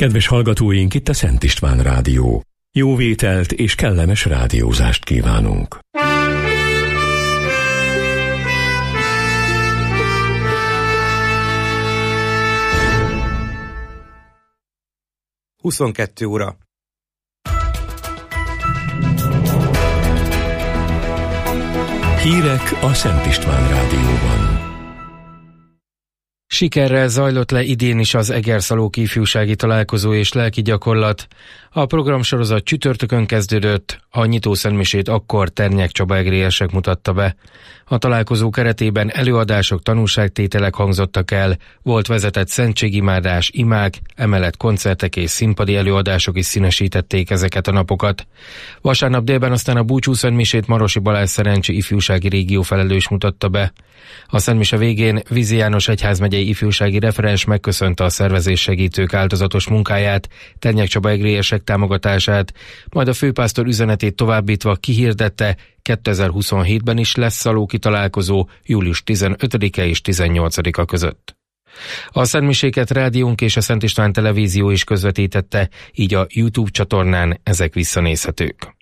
Kedves hallgatóink, itt a Szent István Rádió. Jó vételt és kellemes rádiózást kívánunk. Huszonkettő óra. Hírek a Szent István Rádióban. Sikerrel zajlott le idén is az Egerszalóki ifjúsági találkozó és lelki gyakorlat. A programsorozat csütörtökön kezdődött, a nyitószentmisét akkor Ternyek Csaba egrélyesek mutatta be. A találkozó keretében előadások, tanúságtételek hangzottak el, volt vezetett szentségimádás, imák, emellett koncertek és színpadi előadások is színesítették ezeket a napokat. Vasárnap délben aztán a búcsúszentmisét Marosi Balázs Szerencsi ifjúsági régió felelős mutatta be. A szentmise végén Vizi János egyházmegyei ifjúsági referens megköszönte a szervezés segítők áldozatos munkáját, Ternyek Csaba egrélyesek támogatását, majd a főpásztor üzenetét továbbítva kihirdette, 2027-ben is lesz szalóki találkozó július 15-e és 18-a között. A szentmiséket rádiónk és a Szent István Televízió is közvetítette, így a YouTube csatornán ezek visszanézhetők.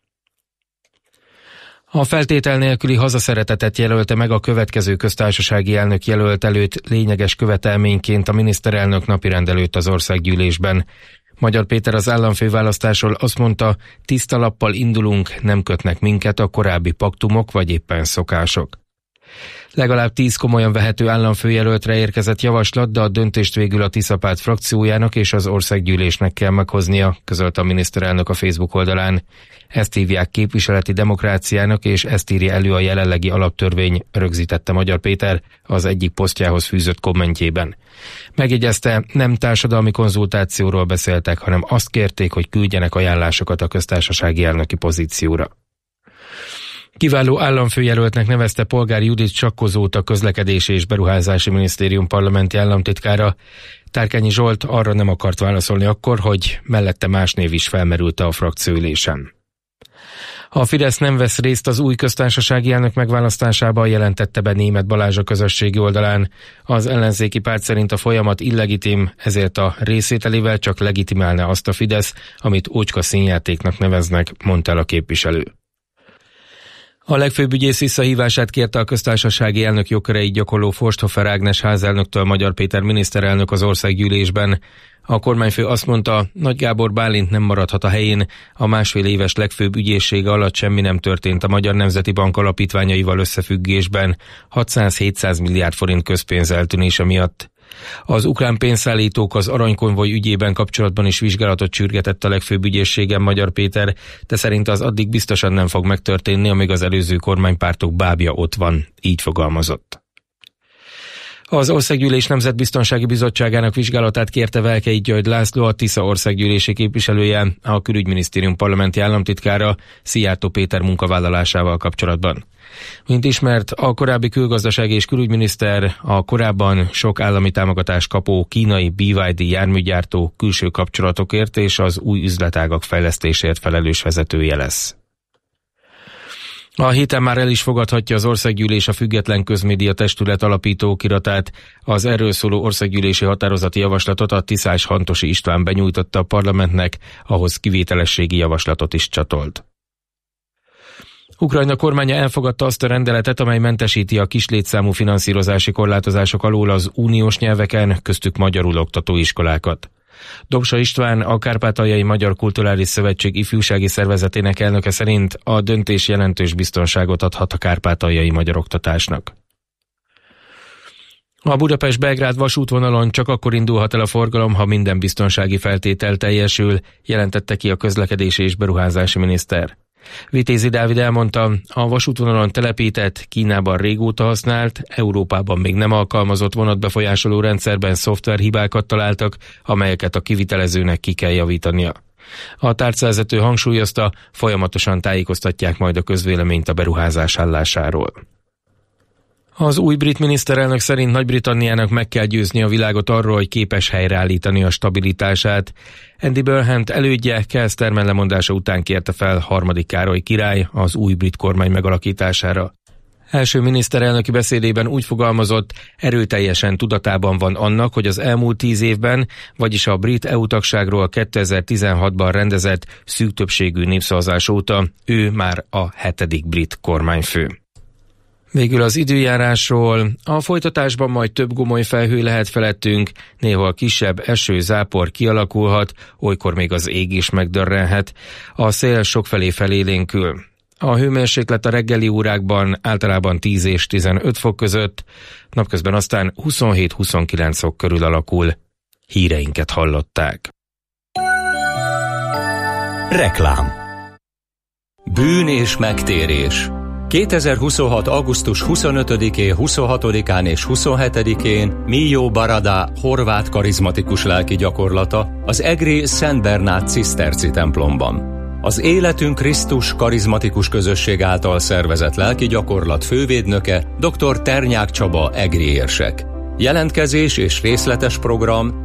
A feltétel nélküli hazaszeretetet jelölte meg a következő köztársasági elnök jelölt előtt lényeges követelményként a miniszterelnök napirend előtt az országgyűlésben. Magyar Péter az államfőválasztásról azt mondta, tiszta lappal indulunk, nem kötnek minket a korábbi paktumok vagy éppen szokások. Legalább 10 komolyan vehető államfőjelöltre érkezett javaslat, de a döntést végül a Tiszapárt frakciójának és az országgyűlésnek kell meghoznia, közölte a miniszterelnök a Facebook oldalán. Ezt hívják képviseleti demokráciának, és ezt írja elő a jelenlegi alaptörvény, rögzítette Magyar Péter az egyik posztjához fűzött kommentjében. Megjegyezte, nem társadalmi konzultációról beszéltek, hanem azt kérték, hogy küldjenek ajánlásokat a köztársasági elnöki pozícióra. Kiváló államfőjelöltnek nevezte Polgár Judit Csakkozót a Közlekedési és Beruházási Minisztérium parlamenti államtitkára. Tárkányi Zsolt arra nem akart válaszolni akkor, hogy mellette más név is felmerült a frakcióülésen. A Fidesz nem vesz részt az új köztársasági elnök megválasztásában, jelentette be Németh Balázs a közösségi oldalán. Az ellenzéki párt szerint a folyamat illegitim, ezért a részvételével csak legitimálná azt a Fidesz, amit ócska színjátéknak neveznek, mondta el a képviselő. A legfőbb ügyész visszahívását kérte a köztársasági elnök jogköreit gyakorló Forsthofer Ágnes házelnöktől Magyar Péter miniszterelnök az országgyűlésben. A kormányfő azt mondta, Nagy Gábor Bálint nem maradhat a helyén, a másfél éves legfőbb ügyészsége alatt semmi nem történt a Magyar Nemzeti Bank alapítványaival összefüggésben, 600-700 milliárd forint közpénz eltűnése miatt. Az ukrán pénzszállítók az aranykonvoj ügyében kapcsolatban is vizsgálatot csürgetett a legfőbb ügyészségen Magyar Péter, de szerint az addig biztosan nem fog megtörténni, amíg az előző kormánypártok bábja ott van, így fogalmazott. Az Országgyűlés Nemzetbiztonsági Bizottságának vizsgálatát kérte Velkei György László, a Tisza országgyűlési képviselője, a Külügyminisztérium parlamenti államtitkára Szijjártó Péter munkavállalásával kapcsolatban. Mint ismert, a korábbi külgazdasági és külügyminiszter a korábban sok állami támogatást kapó kínai BYD járműgyártó külső kapcsolatokért és az új üzletágak fejlesztésért felelős vezetője lesz. A héten már el is fogadhatja az Országgyűlés a Független Közmédia Testület alapító okiratát. Az erről szóló országgyűlési határozati javaslatot a tiszás Hantosi István benyújtotta a parlamentnek, ahhoz kivételességi javaslatot is csatolt. Ukrajna kormánya elfogadta azt a rendeletet, amely mentesíti a kislétszámú finanszírozási korlátozások alól az uniós nyelveken, köztük magyarul oktató iskolákat. Dobsa István, a Kárpátaljai Magyar Kulturális Szövetség ifjúsági szervezetének elnöke szerint a döntés jelentős biztonságot adhat a kárpátaljai magyar oktatásnak. A Budapest-Belgrád vasútvonalon csak akkor indulhat el a forgalom, ha minden biztonsági feltétel teljesül, jelentette ki a közlekedési és beruházási miniszter. Vitézi Dávid elmondta, a vasútvonalon telepített, Kínában régóta használt, Európában még nem alkalmazott vonatbefolyásoló rendszerben szoftverhibákat találtak, amelyeket a kivitelezőnek ki kell javítania. A tárcavezető hangsúlyozta, folyamatosan tájékoztatják majd a közvéleményt a beruházás állásáról. Az új brit miniszterelnök szerint Nagy-Britanniának meg kell győzni a világot arról, hogy képes helyreállítani a stabilitását. Andy Burnham elődje Keir Starmer lemondása után kérte fel harmadik Károly király az új brit kormány megalakítására. Első miniszterelnöki beszédében úgy fogalmazott, erőteljesen tudatában van annak, hogy az elmúlt 10 évben, vagyis a brit EU tagságról 2016-ban rendezett szűk többségű népszavazás óta ő már a 7. brit kormányfő. Végül az időjárásról. A folytatásban majd több gomoly felhő lehet felettünk, néhol kisebb eső-zápor kialakulhat, olykor még az ég is megdörrenhet. A szél sokfelé felélénkül. A hőmérséklet a reggeli órákban általában 10 és 15 fok között, napközben aztán 27-29 fok körül alakul. Híreinket hallották. Reklám. Bűn és megtérés. 2026. augusztus 25-én, 26-án és 27-én Mio Barada horvát karizmatikus lelki gyakorlata az egri Szent Bernát ciszterci templomban. Az Életünk Krisztus karizmatikus közösség által szervezett lelki gyakorlat fővédnöke dr. Ternyák Csaba egri érsek. Jelentkezés és részletes program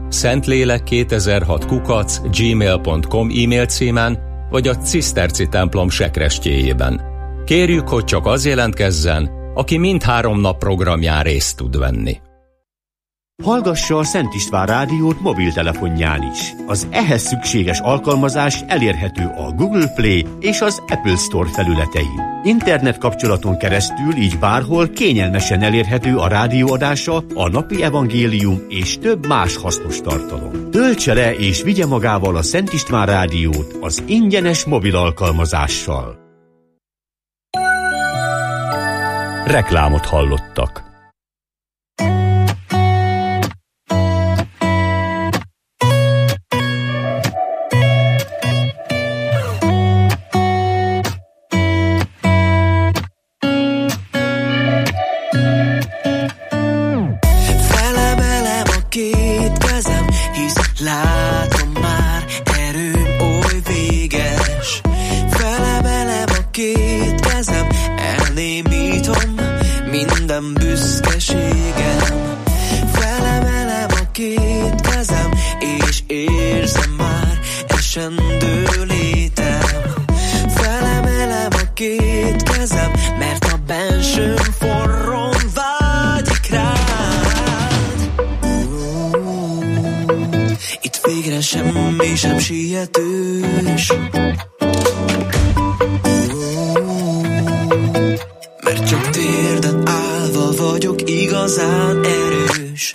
szentlélek2006@gmail.com e-mail címen vagy a ciszterci templom sekrestjéjében. Kérjük, hogy csak az jelentkezzen, aki mindhárom nap programján részt tud venni. Hallgassa a Szent István rádiót mobiltelefonján is. Az ehhez szükséges alkalmazás elérhető a Google Play és az Apple Store felületein. Internet kapcsolaton keresztül így bárhol kényelmesen elérhető a rádióadása, a napi evangélium és több más hasznos tartalom. Töltse le és vigye magával a Szent István rádiót az ingyenes mobil alkalmazással. Reklámot hallottak. Felemelem a két kezem, hisz látom már, erőm oly véges. Felemelem a két kezem, elnémítom minden büszkeségem. Felemelem a két kezem, és érzem már esendő létem. Felemelem a két kezem, mert a bensőm forron vágyik rád. Itt végre semmi sem sietős, mert csak térden állva vagyok igazán erős.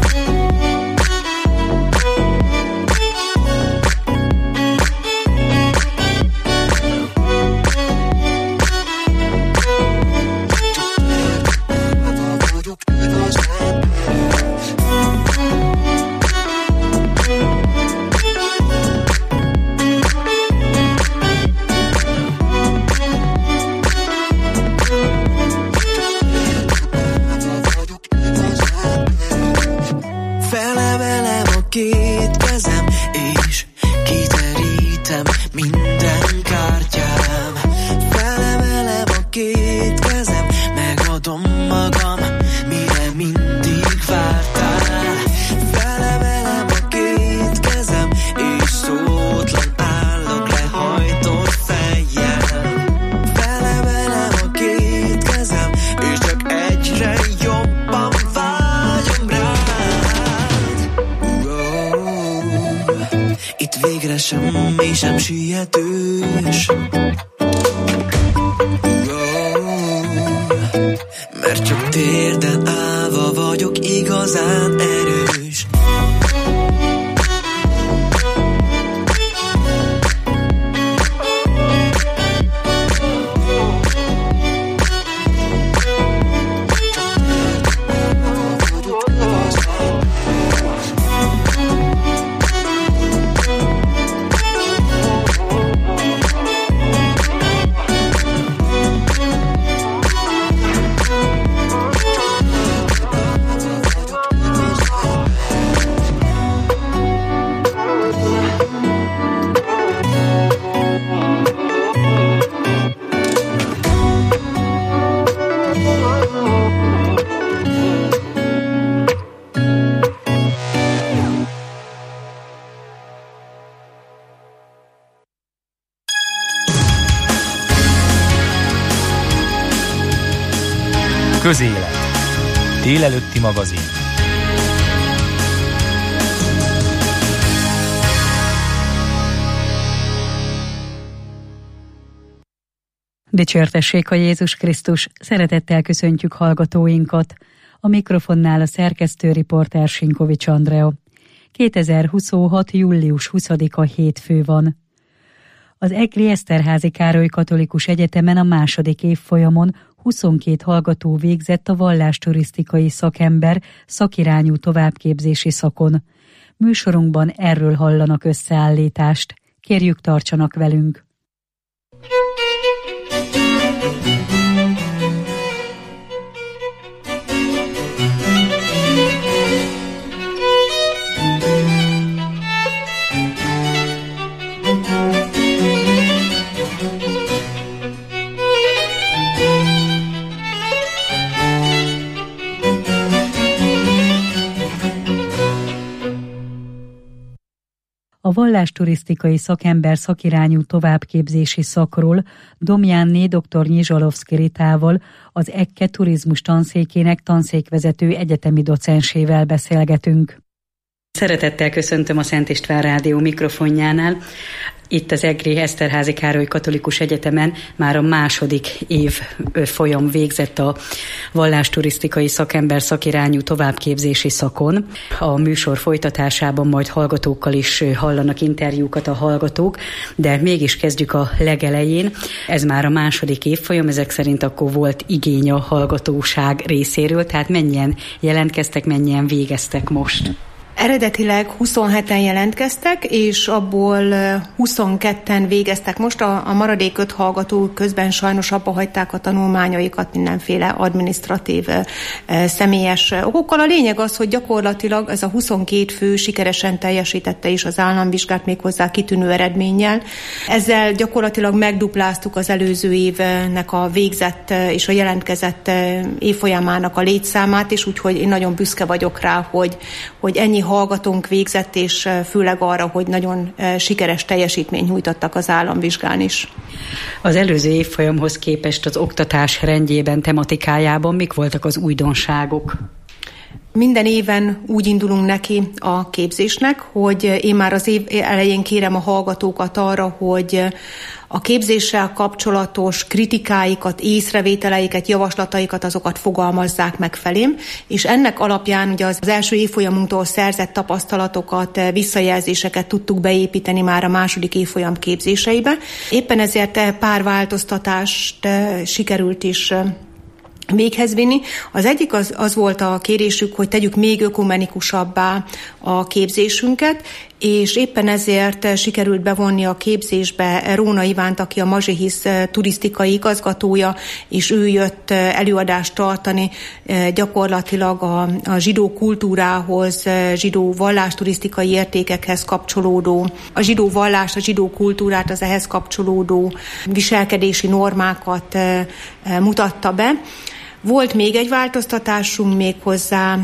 Két kezem, és kiterítem minden kártyám. Felemelem a két kezem, megadom magam, mire mindig vártál. Felemelem a két kezem, és szótlan állok lehajtott fejjel. Felemelem a két kezem, és csak egyre jobban vágyom rád. Itt végre semmi sem sietős, mert csak térden állva vagyok igazán erős. Közélet. Délelőtti magazin. Dicsértessék a Jézus Krisztus, szeretettel köszöntjük hallgatóinkat. A mikrofonnál a szerkesztő riporter Sinkovics Andrea. 2026. július 20-a hétfő van. Az Egri Eszterházy Károly Katolikus Egyetemen a második évfolyamon 22 hallgató végzett a vallásturisztikai szakember szakirányú továbbképzési szakon. Műsorunkban erről hallanak összeállítást. Kérjük, tartsanak velünk! A vallásturisztikai szakember szakirányú továbbképzési szakról Domjánné dr. Nyizsalovszki Ritával, az EKKE turizmus tanszékének tanszékvezető egyetemi docensével beszélgetünk. Szeretettel köszöntöm a Szent István Rádió mikrofonjánál. Itt az Egri Eszterházy Károly Katolikus Egyetemen már a második év folyam végzett a vallásturisztikai szakember szakirányú továbbképzési szakon. A műsor folytatásában majd hallgatókkal is hallanak interjúkat a hallgatók, de mégis kezdjük a legelején. Ez már a második évfolyam, ezek szerint akkor volt igény a hallgatóság részéről, tehát mennyien jelentkeztek, mennyien végeztek most? Eredetileg 27-en jelentkeztek, és abból 22-en végeztek most. A maradék 5 hallgató közben sajnos abba hagyták a tanulmányaikat mindenféle adminisztratív személyes okokkal. A lényeg az, hogy gyakorlatilag ez a 22 fő sikeresen teljesítette is az államvizsgát, méghozzá kitűnő eredménnyel. Ezzel gyakorlatilag megdupláztuk az előző évnek a végzett és a jelentkezett évfolyamának a létszámát, és úgyhogy én nagyon büszke vagyok rá, hogy ennyi hallgatónk végzett, és főleg arra, hogy nagyon sikeres teljesítményt nyújtottak az államvizsgán is. Az előző évfolyamhoz képest az oktatás rendjében, tematikájában mik voltak az újdonságok? Minden éven úgy indulunk neki a képzésnek, hogy én már az év elején kérem a hallgatókat arra, hogy a képzéssel kapcsolatos kritikáikat, észrevételeiket, javaslataikat, azokat fogalmazzák meg felém, és ennek alapján ugye az első évfolyamunktól szerzett tapasztalatokat, visszajelzéseket tudtuk beépíteni már a második évfolyam képzéseibe. Éppen ezért pár változtatást sikerült is véghez vinni. Az egyik az volt a kérésük, hogy tegyük még ökumenikusabbá a képzésünket, és éppen ezért sikerült bevonni a képzésbe Róna Ivánt, aki a Mazsihisz turisztikai igazgatója, és ő jött előadást tartani gyakorlatilag a zsidó kultúrához, zsidó vallásturisztikai értékekhez kapcsolódó, a zsidó vallást, a zsidó kultúrát, az ehhez kapcsolódó viselkedési normákat mutatta be. Volt még egy változtatásunk méghozzá,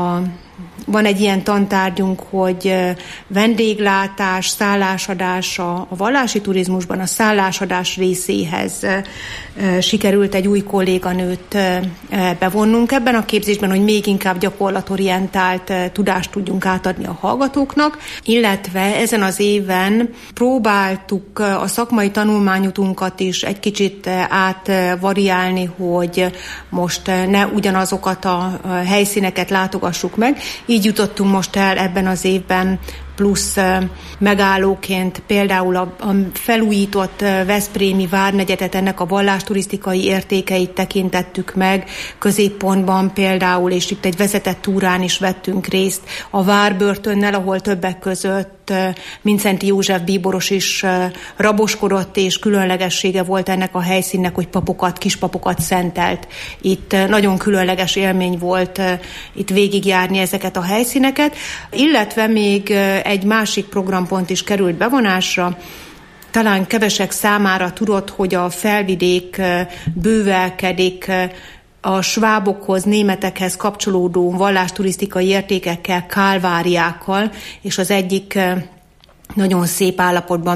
van egy ilyen tantárgyunk, hogy vendéglátás, szállásadás a vallási turizmusban, a szállásadás részéhez sikerült egy új kolléganőt bevonnunk ebben a képzésben, hogy még inkább gyakorlatorientált tudást tudjunk átadni a hallgatóknak, illetve ezen az éven próbáltuk a szakmai tanulmányutunkat is egy kicsit átvariálni, hogy most ne ugyanazokat a helyszíneket látogassuk meg. Így jutottunk most el ebben az évben plusz megállóként például a felújított veszprémi várnegyedet, ennek a vallásturisztikai értékeit tekintettük meg középpontban például, és itt egy vezetett túrán is vettünk részt a Várbörtönnel, ahol többek között Mindszenty József bíboros is raboskodott, és különlegessége volt ennek a helyszínnek, hogy kispapokat szentelt. Itt nagyon különleges élmény volt itt végigjárni ezeket a helyszíneket, illetve még egy másik programpont is került bevonásra. Talán kevesek számára tudott, hogy a felvidék bővelkedik a svábokhoz, németekhez kapcsolódó vallásturisztikai értékekkel, kálváriákkal, és az egyik nagyon szép állapotban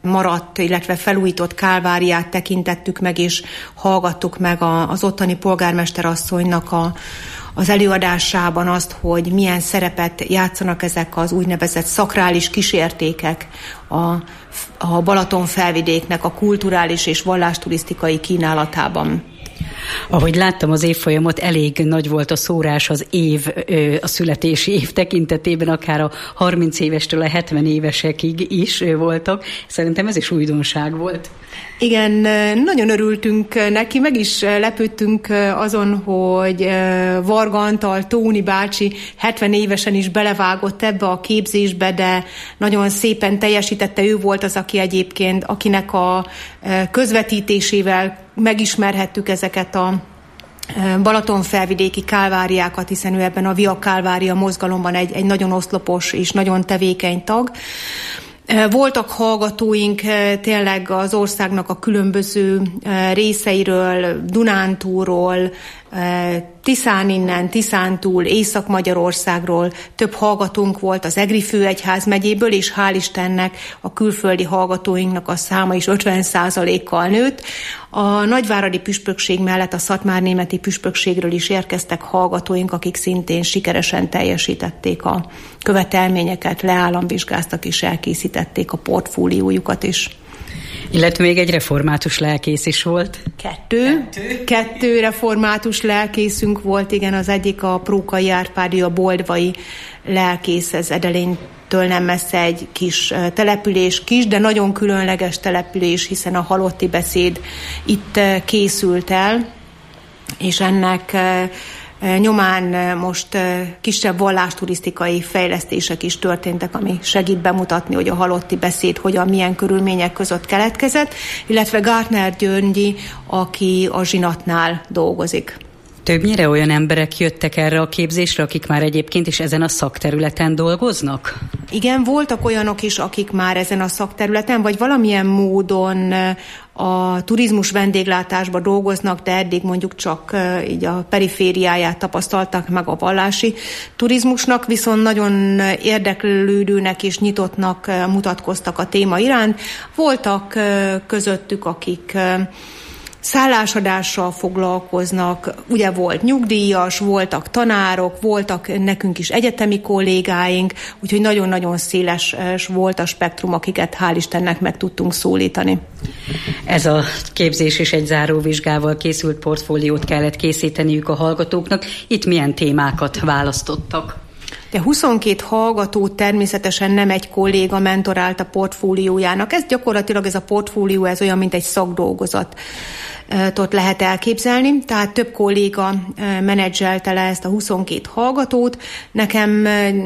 maradt, illetve felújított Kálváriát tekintettük meg, és hallgattuk meg az ottani polgármesterasszonynak az előadásában azt, hogy milyen szerepet játszanak ezek az úgynevezett szakrális kísértékek a Balaton felvidéknek a kulturális és vallásturisztikai kínálatában. Ahogy láttam az évfolyamot, elég nagy volt a szórás az év, a születési év tekintetében, akár a 30 évestől a 70 évesekig is voltak. Szerintem ez is újdonság volt. Igen, nagyon örültünk neki, meg is lepődtünk azon, hogy Varga Antal, Tóni bácsi 70 évesen is belevágott ebbe a képzésbe, de nagyon szépen teljesítette. Ő volt az, akinek a közvetítésével megismerhettük ezeket a Balatonfelvidéki kálváriákat, hiszen ő ebben a Via Kálvária mozgalomban egy nagyon oszlopos és nagyon tevékeny tag. Voltak hallgatóink tényleg az országnak a különböző részeiről, Dunántúlról, Tiszántúl, Észak-Magyarországról, több hallgatónk volt az Egri főegyház megyéből, és hál' Istennek a külföldi hallgatóinknak a száma is 50%-kal nőtt. A nagyváradi püspökség mellett a szatmárnémeti püspökségről is érkeztek hallgatóink, akik szintén sikeresen teljesítették a követelményeket, leállamvizsgáztak és elkészítették a portfóliójukat is. Illetve még egy református lelkész is volt. Kettő református lelkészünk volt, igen, az egyik a Prókai Árpádi, a boldvai lelkész, ez Edelénytől nem messze egy kis település, de nagyon különleges település, hiszen a halotti beszéd itt készült el, és ennek nyomán most kisebb vallásturisztikai fejlesztések is történtek, ami segít bemutatni, hogy a halotti beszéd milyen körülmények között keletkezett, illetve Gártner Györgyi, aki a zsinatnál dolgozik. Többnyire olyan emberek jöttek erre a képzésre, akik már egyébként is ezen a szakterületen dolgoznak? Igen, voltak olyanok is, akik már ezen a szakterületen, vagy valamilyen módon a turizmus vendéglátásban dolgoznak, de eddig mondjuk csak így a perifériáját tapasztaltak meg a vallási turizmusnak, viszont nagyon érdeklődőnek és nyitottnak mutatkoztak a téma iránt. Voltak közöttük, akik szállásadással foglalkoznak, ugye volt nyugdíjas, voltak tanárok, voltak nekünk is egyetemi kollégáink, úgyhogy nagyon-nagyon széles volt a spektrum, akiket hál' Istennek meg tudtunk szólítani. Ez a képzés is egy záróvizsgával készült portfóliót kellett készíteniük a hallgatóknak. Itt milyen témákat választottak? De 22 hallgatót természetesen nem egy kolléga mentorált a portfóliójának. Ez gyakorlatilag ez a portfólió, ez olyan, mint egy szakdolgozat. Lehet elképzelni, tehát több kolléga menedzselte le ezt a 22 hallgatót. Nekem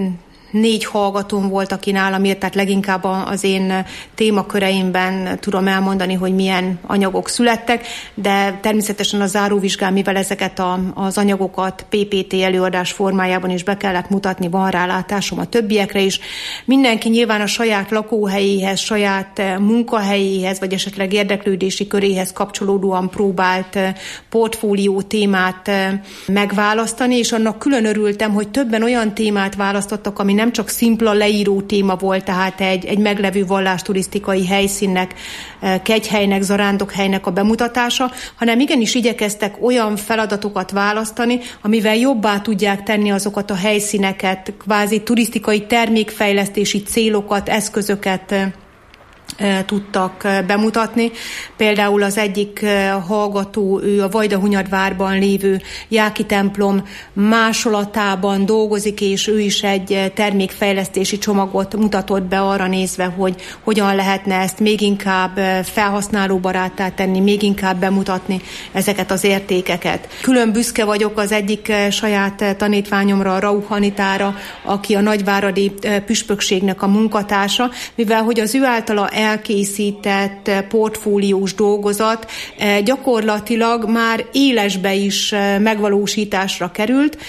4 hallgatóm volt, aki nálam írt, tehát leginkább az én témaköreimben tudom elmondani, hogy milyen anyagok születtek, de természetesen a záróvizsgán, mivel ezeket az anyagokat PPT előadás formájában is be kellett mutatni, van rálátásom a többiekre is. Mindenki nyilván a saját lakóhelyéhez, saját munkahelyéhez, vagy esetleg érdeklődési köréhez kapcsolódóan próbált portfólió témát megválasztani, és annak külön örültem, hogy többen olyan témát választottak, ami nem csak szimpla leíró téma volt, tehát egy meglevő vallásturisztikai helyszínnek, kegyhelynek, zarándokhelynek a bemutatása, hanem igenis igyekeztek olyan feladatokat választani, amivel jobbá tudják tenni azokat a helyszíneket, kvázi turisztikai termékfejlesztési célokat, eszközöket tudtak bemutatni. Például az egyik hallgató, ő a Vajdahunyadvárban lévő Jáki templom másolatában dolgozik, és ő is egy termékfejlesztési csomagot mutatott be arra nézve, hogy hogyan lehetne ezt még inkább felhasználóbaráttá tenni, még inkább bemutatni ezeket az értékeket. Külön büszke vagyok az egyik saját tanítványomra, a Rauch Anitára, aki a nagyváradi püspökségnek a munkatársa, mivel hogy az ő általa elkészített portfóliós dolgozat gyakorlatilag már élesbe is megvalósításra került.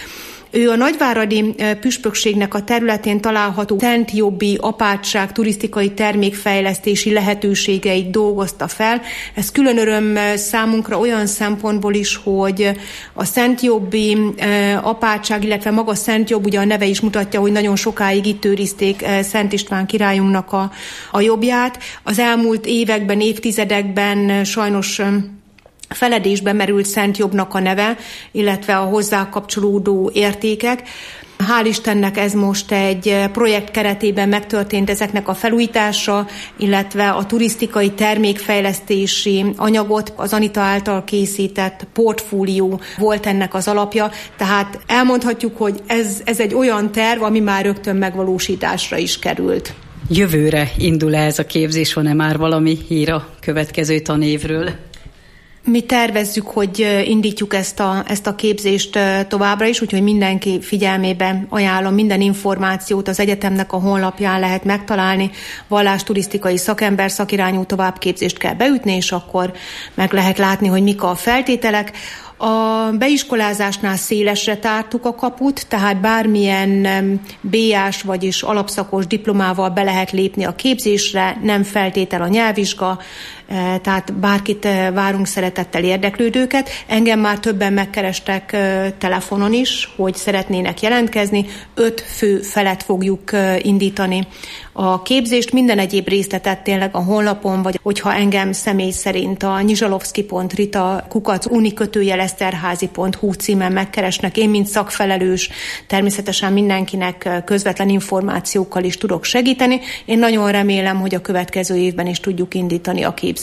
Ő a nagyváradi püspökségnek a területén található Szent Jobbi apátság turisztikai termékfejlesztési lehetőségeit dolgozta fel. Ez külön öröm számunkra olyan szempontból is, hogy a Szent Jobbi apátság, illetve maga Szent Jobb, ugye a neve is mutatja, hogy nagyon sokáig itt őrizték Szent István királyunknak a jobbját. Az elmúlt években, évtizedekben sajnos feledésbe merült Szent Jobbnak a neve, illetve a hozzá kapcsolódó értékek. Hál' Istennek ez most egy projekt keretében megtörtént ezeknek a felújítása, illetve a turisztikai termékfejlesztési anyagot, az Anita által készített portfólió volt ennek az alapja, tehát elmondhatjuk, hogy ez egy olyan terv, ami már rögtön megvalósításra is került. Jövőre indul ez a képzés, van-e már valami hír a következő tanévről? Mi tervezzük, hogy indítjuk ezt a képzést továbbra is, úgyhogy mindenki figyelmébe ajánlom, minden információt az egyetemnek a honlapján lehet megtalálni. Vallásturisztikai szakember szakirányú továbbképzést kell beütni, és akkor meg lehet látni, hogy mik a feltételek. A beiskolázásnál szélesre tártuk a kaput, tehát bármilyen B-ás, vagyis alapszakos diplomával be lehet lépni a képzésre, nem feltétel a nyelvvizsga, tehát bárkit várunk szeretettel érdeklődőket. Engem már többen megkerestek telefonon is, hogy szeretnének jelentkezni. 5 fő felett fogjuk indítani a képzést. Minden egyéb részletet tényleg a honlapon, vagy hogyha engem személy szerint a nyizsalovszki.rita@unikötőjeleszterházi.hu címen megkeresnek, én mint szakfelelős természetesen mindenkinek közvetlen információkkal is tudok segíteni. Én nagyon remélem, hogy a következő évben is tudjuk indítani a képzést.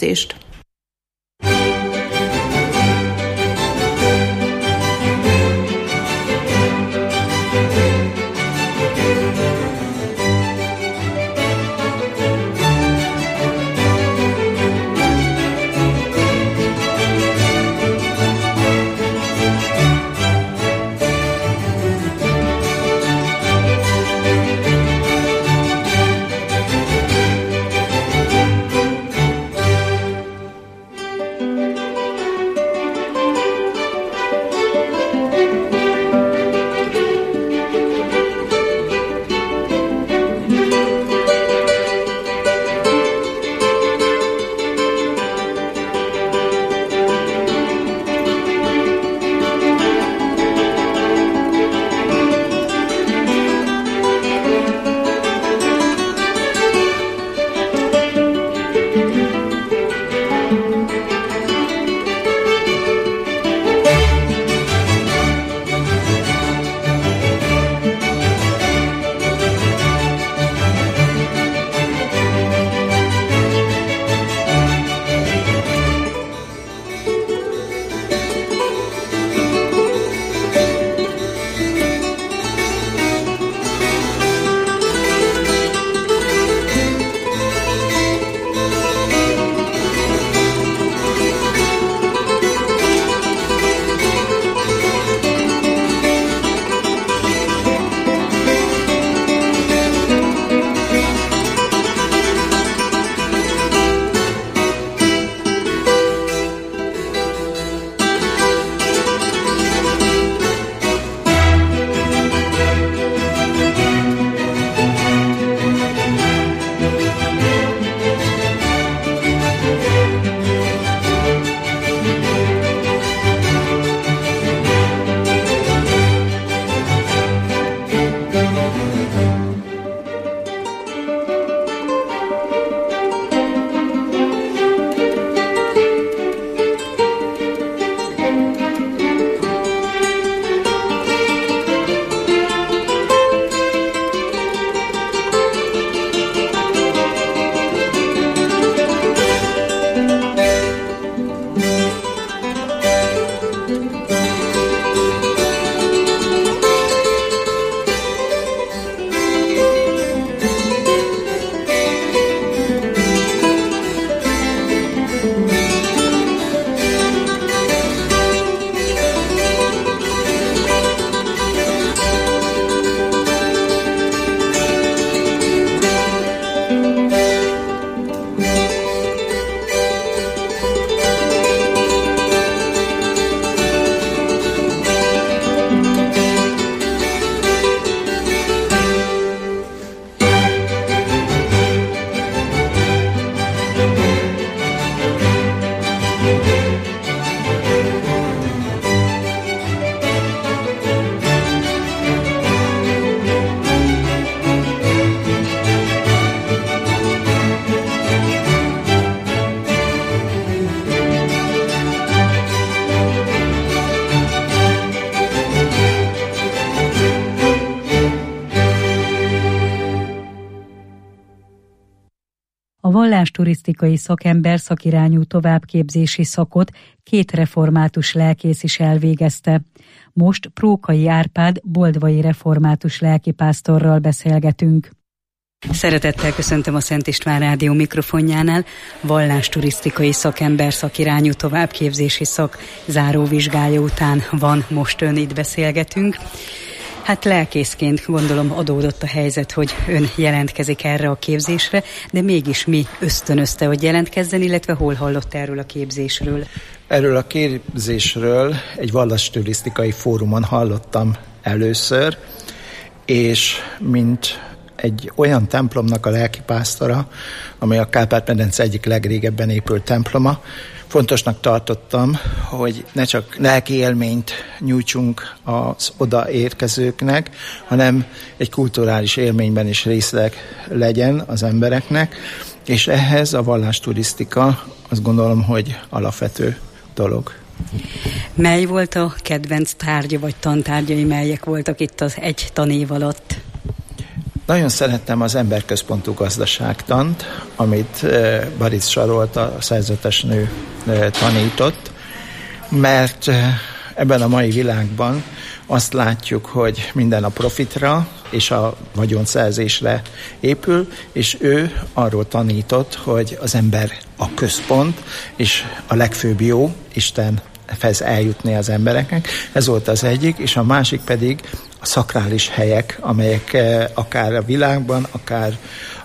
vallásturisztikai szakember szakirányú továbbképzési szakot 2 református lelkész is elvégezte. Most Prókai Árpád boldvai református lelkipásztorral beszélgetünk. Szeretettel köszöntöm a Szent István Rádió mikrofonjánál. Vallásturisztikai szakember szakirányú továbbképzési szak záróvizsgája után van most ön, itt beszélgetünk. Hát lelkészként gondolom adódott a helyzet, hogy ön jelentkezik erre a képzésre, de mégis mi ösztönözte, hogy jelentkezzen, illetve hol hallott erről a képzésről? Erről a képzésről egy vallásturisztikai fórumon hallottam először, és mint egy olyan templomnak a lelkipásztora, amely a Kárpát-medence egyik legrégebben épült temploma, fontosnak tartottam, hogy ne csak lelki élményt nyújtsunk az odaérkezőknek, hanem egy kulturális élményben is részleg legyen az embereknek, és ehhez a vallásturisztika azt gondolom, hogy alapvető dolog. Mely volt a kedvenc tárgya vagy tantárgyai, melyek voltak itt az egy tanév alatt? Nagyon szerettem az emberközpontú gazdaságtant, amit Baric Sarolta, a szerzetesnő tanított, mert ebben a mai világban azt látjuk, hogy minden a profitra és a vagyonszerzésre épül, és ő arról tanított, hogy az ember a központ, és a legfőbb jó, Istenhez eljutni az embereknek. Ez volt az egyik, és a másik pedig a szakrális helyek, amelyek akár a világban, akár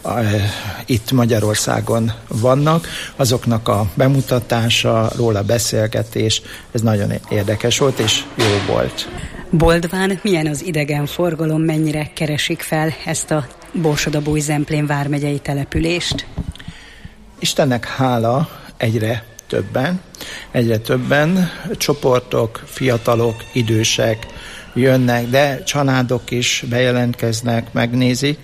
itt Magyarországon vannak, azoknak a bemutatása, róla beszélgetés, ez nagyon érdekes volt, és jó volt. Boldván milyen az idegenforgalom, mennyire keresik fel ezt a Borsod-Abaúj-Zemplén vármegyei települést? Istennek hála, egyre többen csoportok, fiatalok, idősek jönnek, de családok is bejelentkeznek, megnézik.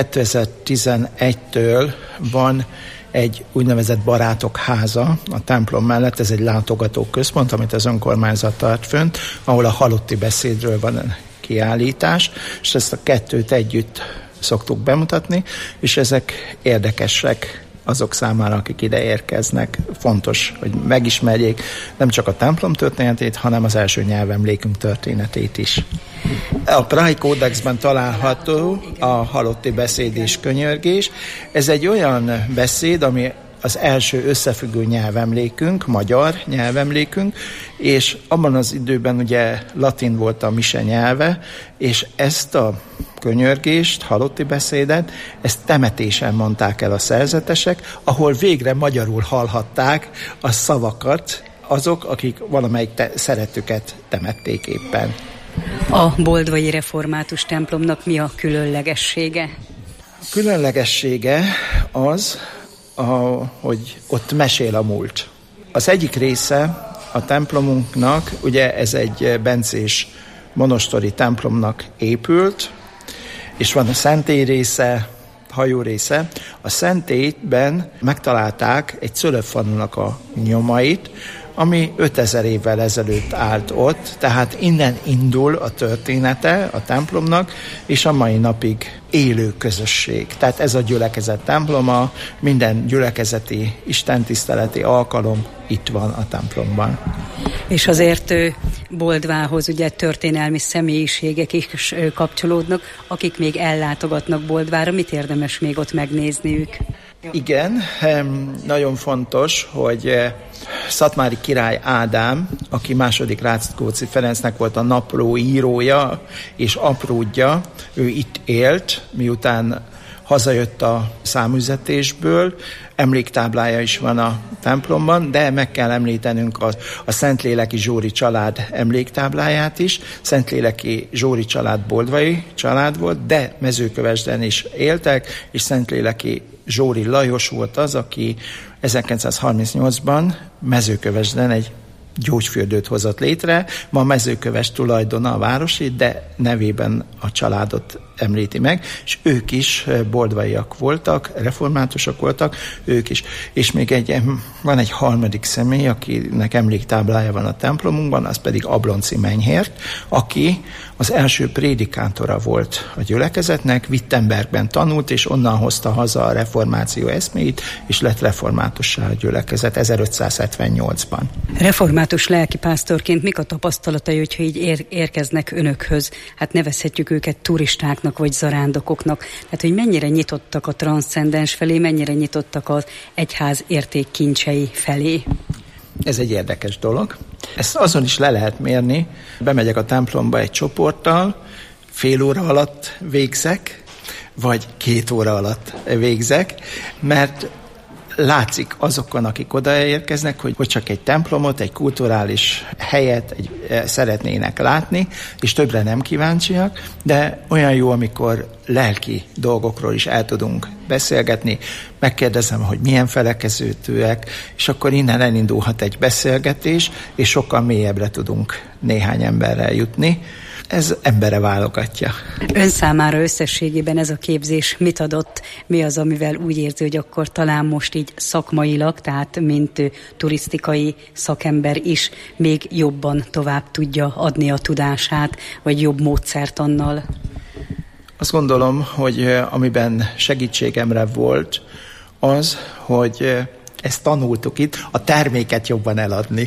2011-től van egy úgynevezett barátok háza a templom mellett, ez egy látogatóközpont, amit az önkormányzat tart fönt, ahol a halotti beszédről van kiállítás, és ezt a 2 együtt szoktuk bemutatni, és ezek érdekesek azok számára, akik ide érkeznek. Fontos, hogy megismerjék nem csak a templom történetét, hanem az első nyelvemlékünk történetét is. A Prahi Kódexben található a halotti beszéd és könyörgés. Ez egy olyan beszéd, ami az első összefüggő nyelvemlékünk, magyar nyelvemlékünk, és abban az időben ugye latin volt a mise nyelve, és ezt a könyörgést, halotti beszédet, ezt temetésen mondták el a szerzetesek, ahol végre magyarul hallhatták a szavakat azok, akik valamelyik szeretüket temették éppen. A boldvai református templomnak mi a különlegessége? A különlegessége az, hogy ott mesél a múlt. Az egyik része a templomunknak, ugye ez egy bencés monostori templomnak épült, és van a szentély része, hajó része. A szentélyben megtalálták egy cölöpfalunak a nyomait, ami 5000 évvel ezelőtt állt ott, tehát innen indul a története a templomnak, és a mai napig élő közösség. Tehát ez a gyülekezet temploma, minden gyülekezeti istentiszteleti alkalom itt van a templomban. És azért Boldvához ugye történelmi személyiségek is kapcsolódnak, akik még ellátogatnak Boldvára, mit érdemes még ott megnézniük? Igen, nagyon fontos, hogy Szatmári király Ádám, aki második Ráckóczi Ferencnek volt a napló írója és apródja, ő itt élt, miután hazajött a száműzetésből, emléktáblája is van a templomban, de meg kell említenünk a Szentléleki Zsóri család emléktábláját is. Szentléleki Zsóri család boldvai család volt, de Mezőkövesden is éltek, és Szentléleki Zsóri Lajos volt az, aki 1938-ban Mezőkövesden egy gyógyfürdőt hozott létre. Ma Mezőköves tulajdona a városi, de nevében a családot említi meg, és ők is boldvaiak voltak, reformátusok voltak, ők is. És még van egy harmadik személy, akinek emléktáblája van a templomunkban, az pedig Ablonci Menyhért, aki az első prédikátora volt a gyülekezetnek, Wittenbergben tanult, és onnan hozta haza a reformáció eszméit, és lett reformátussá a gyülekezet 1578-ban. Református lelkipásztorként mik a tapasztalatai, hogyha így érkeznek önökhöz? Hát nevezhetjük őket turistáknak vagy zarándokoknak. Tehát, hogy mennyire nyitottak a transzcendens felé, mennyire nyitottak az egyház értékkincsei felé? Ez egy érdekes dolog. Ezt azon is le lehet mérni. Bemegyek a templomba egy csoporttal, fél óra alatt végzek, vagy 2 óra alatt végzek, mert látszik azokon, akik odaérkeznek, hogy csak egy templomot, egy kulturális helyet szeretnének látni, és többre nem kíváncsiak, de olyan jó, amikor lelki dolgokról is el tudunk beszélgetni, megkérdezem, hogy milyen felekezőtőek, és akkor innen elindulhat egy beszélgetés, és sokkal mélyebbre tudunk néhány emberrel jutni. Ez embere válogatja. Ön számára összességében ez a képzés mit adott? Mi az, amivel úgy érzi, hogy akkor talán most így szakmailag, tehát mint turisztikai szakember is még jobban tovább tudja adni a tudását, vagy jobb módszertannal? Azt gondolom, hogy amiben segítségemre volt az, hogy ezt tanultuk itt, a terméket jobban eladni.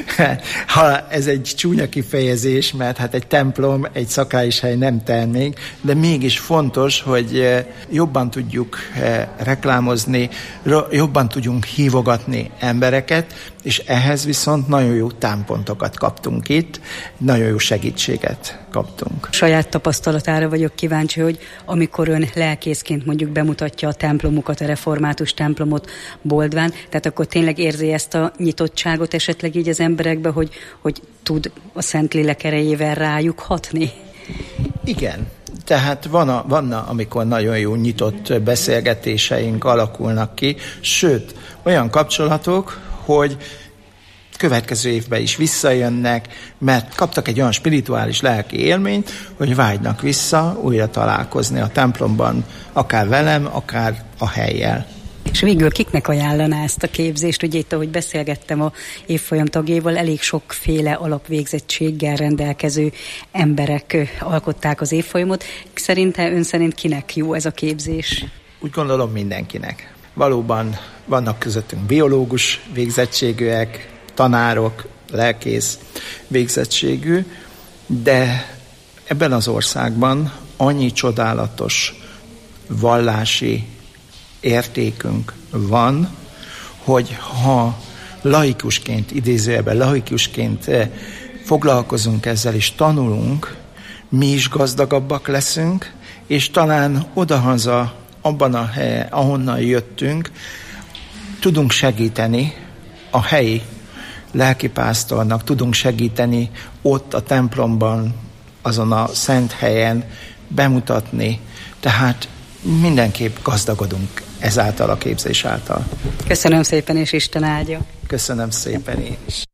Ha ez egy csúnya kifejezés, mert hát egy templom, egy szakrális hely nem termék, de mégis fontos, hogy jobban tudjuk reklámozni, jobban tudjunk hívogatni embereket, és ehhez viszont nagyon jó támpontokat kaptunk itt, nagyon jó segítséget kaptunk. Saját tapasztalatára vagyok kíváncsi, hogy amikor ön lelkészként mondjuk bemutatja a templomukat, a református templomot Boldván, tehát akkor tényleg érzi ezt a nyitottságot esetleg így az emberekbe, hogy tud a Szentlélek erejével rájuk hatni? Igen. Tehát van, amikor nagyon jó nyitott beszélgetéseink alakulnak ki, sőt, olyan kapcsolatok, hogy következő évben is visszajönnek, mert kaptak egy olyan spirituális lelki élményt, hogy vágynak vissza újra találkozni a templomban, akár velem, akár a hellyel. És végül kiknek ajánlaná ezt a képzést? Ugye itt, ahogy beszélgettem a évfolyam tagjaival, elég sokféle alapvégzettséggel rendelkező emberek alkották az évfolyamot. Ön szerint kinek jó ez a képzés? Úgy gondolom mindenkinek. Valóban vannak közöttünk biológus végzettségűek, tanárok, lelkész végzettségű, de ebben az országban annyi csodálatos vallási értékünk van, hogy ha laikusként, idézőjelben laikusként foglalkozunk ezzel és tanulunk, mi is gazdagabbak leszünk, és talán odahaza, abban a helyen, ahonnan jöttünk, tudunk segíteni a helyi lelkipásztornak, tudunk segíteni ott a templomban, azon a szent helyen bemutatni. Tehát mindenképp gazdagodunk ezáltal a képzés által. Köszönöm szépen, és Isten áldja. Köszönöm szépen én is.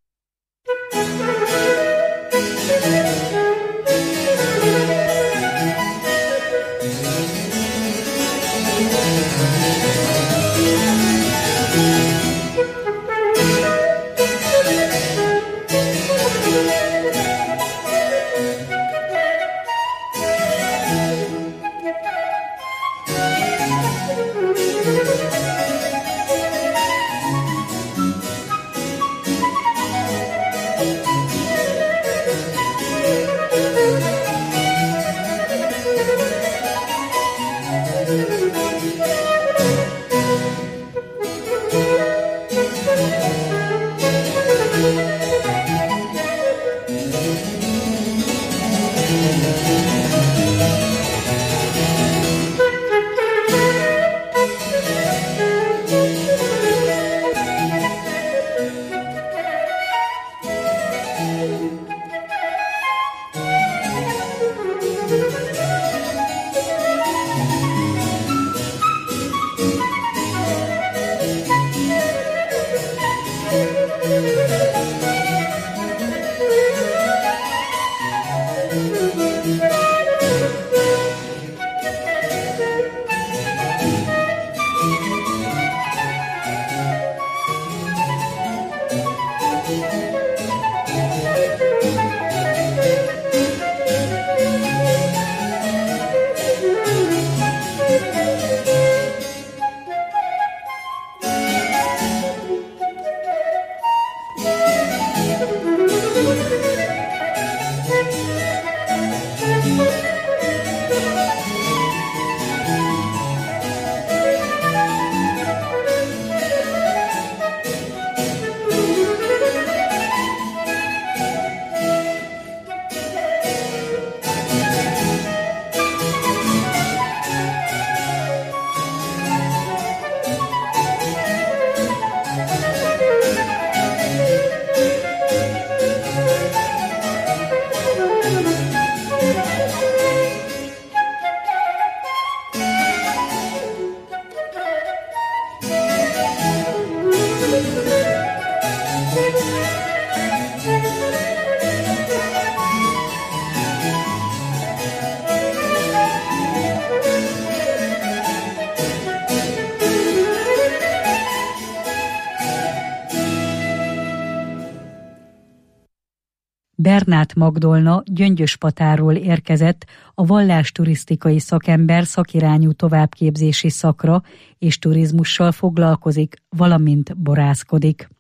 Bernát Magdolna Gyöngyöspatáról érkezett, a vallásturisztikai szakember szakirányú továbbképzési szakra és turizmussal foglalkozik, valamint borászkodik.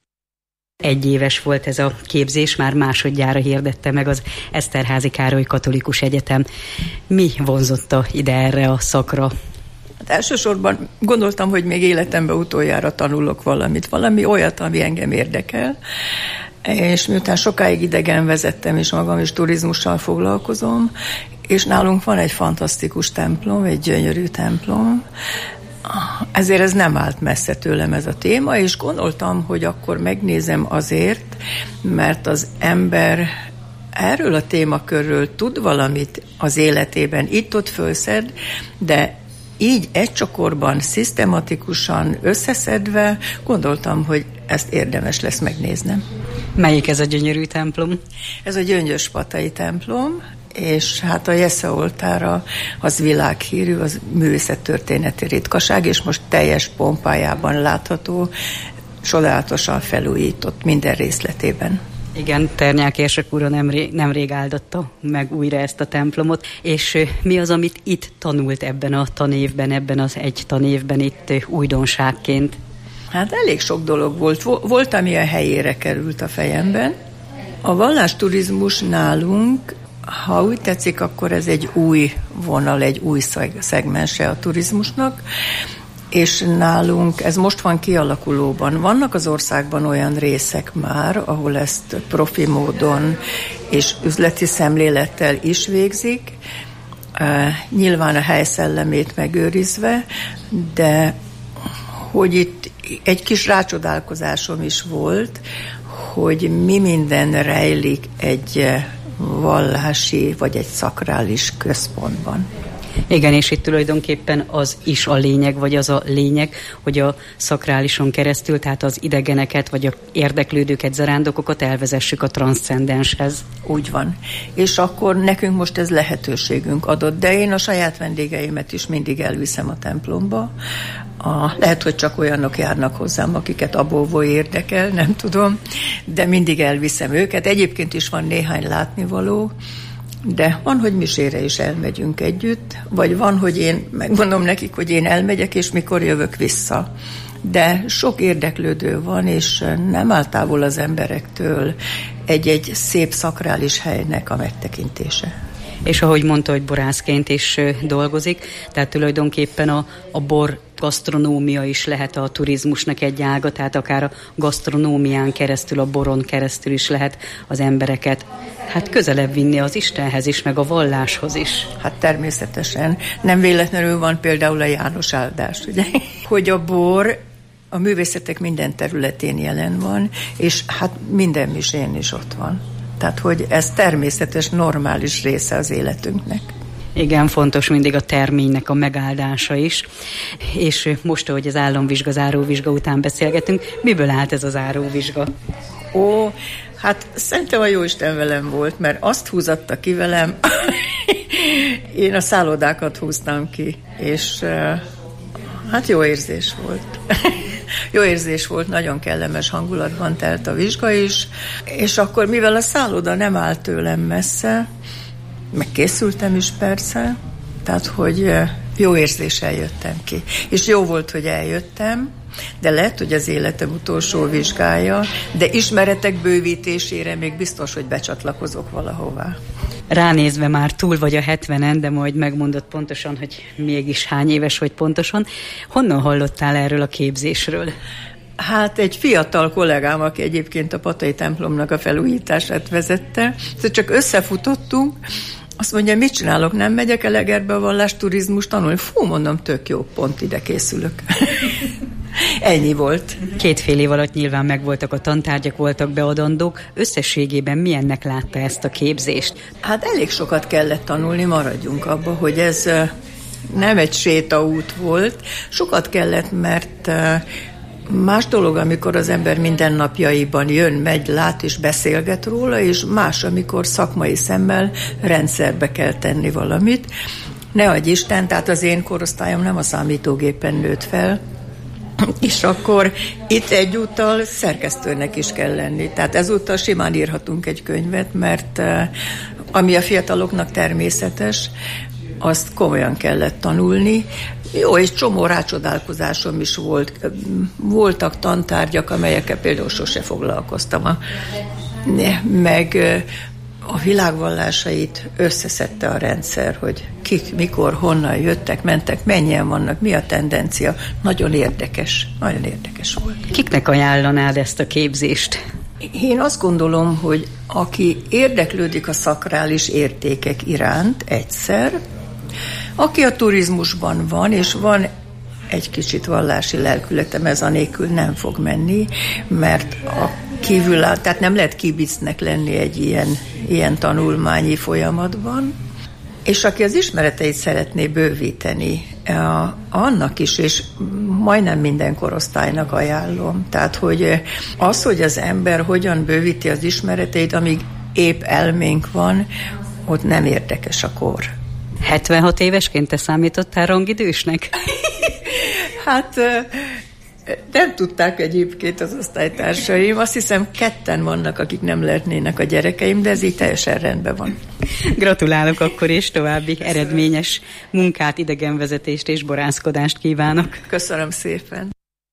1 éves volt ez a képzés, már másodjára hirdette meg az Eszterházy Károly Katolikus Egyetem. Mi vonzotta ide erre a szakra? Hát elsősorban gondoltam, hogy még életemben utoljára tanulok valami olyat, ami engem érdekel, és miután sokáig idegen vezettem, és magam is turizmussal foglalkozom, és nálunk van egy fantasztikus templom, egy gyönyörű templom, ezért ez nem állt messze tőlem ez a téma, és gondoltam, hogy akkor megnézem azért, mert az ember erről a témakörről tud valamit az életében, itt-ott fölszed, de így egy csokorban, szisztematikusan összeszedve gondoltam, hogy ezt érdemes lesz megnéznem. Melyik ez a gyönyörű templom? Ez a Gyöngyöspatai templom, és hát a Jesse oltára az világhírű, az művészettörténeti ritkaság, és most teljes pompájában látható, csodálatosan felújított minden részletében. Igen, Ternyák érsek úr nemrég áldotta meg újra ezt a templomot, és mi az, amit itt tanult ebben a tanévben, ebben az egy tanévben itt újdonságként? Hát elég sok dolog volt, ami a helyére került a fejemben. A vallásturizmus nálunk, ha úgy tetszik, akkor ez egy új vonal, egy új szegmense a turizmusnak, és nálunk ez most van kialakulóban. Vannak az országban olyan részek már, ahol ezt profi módon és üzleti szemlélettel is végzik, nyilván a helyszellemét megőrizve, de hogy itt egy kis rácsodálkozásom is volt, hogy mi minden rejlik egy vallási vagy egy szakrális központban. Igen, és itt tulajdonképpen az is a lényeg, vagy az a lényeg, hogy a szakrálison keresztül, tehát az idegeneket, vagy a érdeklődőket, zarándokokat elvezessük a transzcendenshez. Úgy van. És akkor nekünk most ez lehetőségünk adott, de én a saját vendégeimet is mindig elviszem a templomba. Lehet, hogy csak olyanok járnak hozzám, akiket abóvó érdekel, nem tudom, de mindig elviszem őket. Egyébként is van néhány látnivaló, de van, hogy misére is elmegyünk együtt, vagy van, hogy én megmondom nekik, hogy én elmegyek, és mikor jövök vissza. De sok érdeklődő van, és nem áll távol az emberektől egy szép szakrális helynek a megtekintése. És ahogy mondta, hogy borászként is dolgozik, tehát tulajdonképpen a bor gasztronómia is lehet a turizmusnak egy ága, tehát akár a gasztronómián keresztül, a boron keresztül is lehet az embereket közelebb vinni az Istenhez is, meg a valláshoz is. Hát természetesen. Nem véletlenül van például a János áldás, ugye? Hogy a bor a művészetek minden területén jelen van, és hát minden misén is ott van. Tehát, hogy ez természetes, normális része az életünknek. Igen, fontos mindig a terménynek a megáldása is. És most, ahogy az államvizsga, záróvizsga után beszélgetünk, miből állt ez a záróvizsga? Hát szerintem a Jóisten velem volt, mert azt húzatta ki velem, én a szállodákat húztam ki, és hát jó érzés volt. Jó érzés volt, nagyon kellemes hangulatban telt a vizsga is, és akkor, mivel a szálloda nem állt tőlem messze, meg készültem is persze, tehát, hogy jó érzéssel jöttem ki. És jó volt, hogy eljöttem, de lehet, hogy az életem utolsó vizsgája, de ismeretek bővítésére még biztos, hogy becsatlakozok valahová. Ránézve már túl vagy a 70-en, de majd megmondod pontosan, hogy mégis hány éves vagy pontosan. Honnan hallottál erről a képzésről? Hát egy fiatal kollégám, aki egyébként a Patai templomnak a felújítását vezette, csak összefutottunk, azt mondja, mit csinálok, nem megyek Elegerbe a vallásturizmus tanulni? Mondom, tök jó, pont ide készülök. Ennyi volt. 2,5 év alatt nyilván megvoltak a tantárgyak, voltak beadandók. Összességében milyennek látta ezt a képzést? Hát elég sokat kellett tanulni, maradjunk abba, hogy ez nem egy sétaút volt. Sokat kellett, mert más dolog, amikor az ember mindennapjaiban jön, megy, lát és beszélget róla, és más, amikor szakmai szemmel rendszerbe kell tenni valamit. Ne adj Isten, tehát az én korosztályom nem a számítógépen nőtt fel, És akkor itt egyúttal szerkesztőnek is kell lenni. Tehát ezúttal simán írhatunk egy könyvet, mert ami a fiataloknak természetes, azt komolyan kellett tanulni. Jó, és csomó rácsodálkozásom is volt. Voltak tantárgyak, amelyekkel például sose foglalkoztam. Meg a világvallásait összeszedte a rendszer, hogy kik, mikor, honnan jöttek, mentek, mennyien vannak, mi a tendencia. Nagyon érdekes volt. Kiknek ajánlanád ezt a képzést? Én azt gondolom, hogy aki érdeklődik a szakrális értékek iránt egyszer, aki a turizmusban van, és van egy kicsit vallási lelkületem, ez anélkül nem fog menni, mert a kívüláll, tehát nem lehet kibicnek lenni egy ilyen tanulmányi folyamatban, és aki az ismereteit szeretné bővíteni, annak is, és majdnem minden korosztálynak ajánlom. Tehát, hogy az, hogy az ember hogyan bővíti az ismereteit, amíg épp elménk van, ott nem érdekes a kor. 76 évesként te számítottál rangidősnek? Hát nem tudták egyébként az osztálytársaim. Azt hiszem 2 vannak, akik nem lehetnének a gyerekeim, de ez így teljesen rendben van. Gratulálok akkor, és további eredményes munkát, idegenvezetést és borászkodást kívánok. Köszönöm szépen.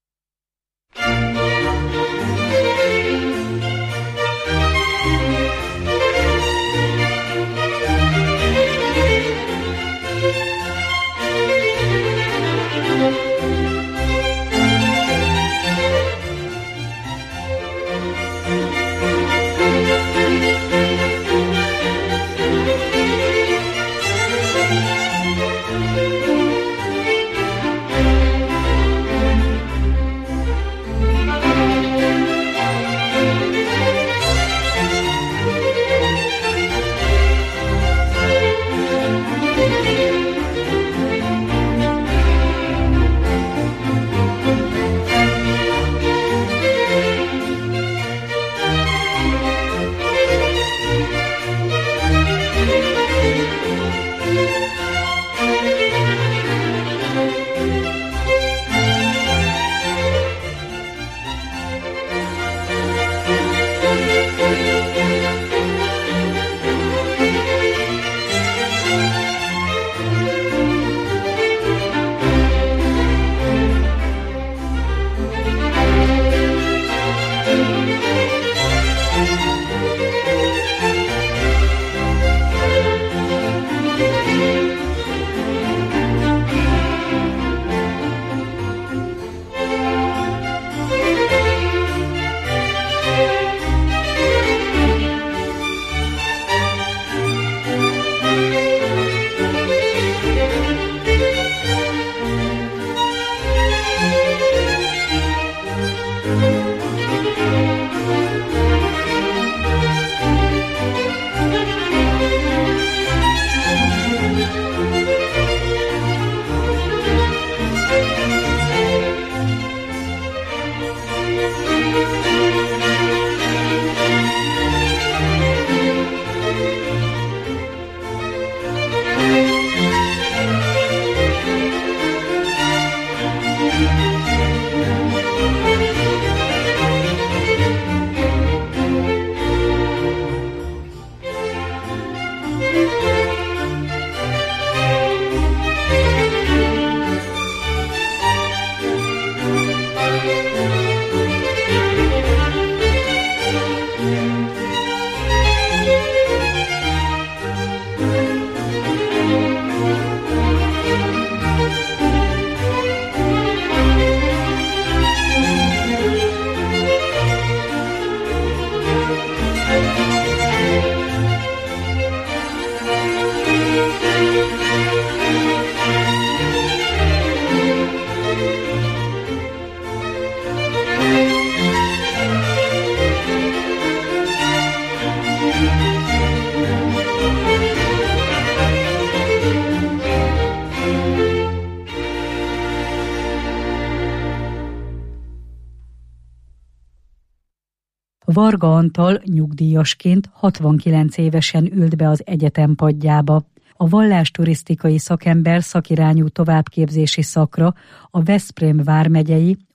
Varga Antal nyugdíjasként 69 évesen ült be az egyetem padjába. A vallásturisztikai szakember szakirányú továbbképzési szakra a Veszprém vármegyei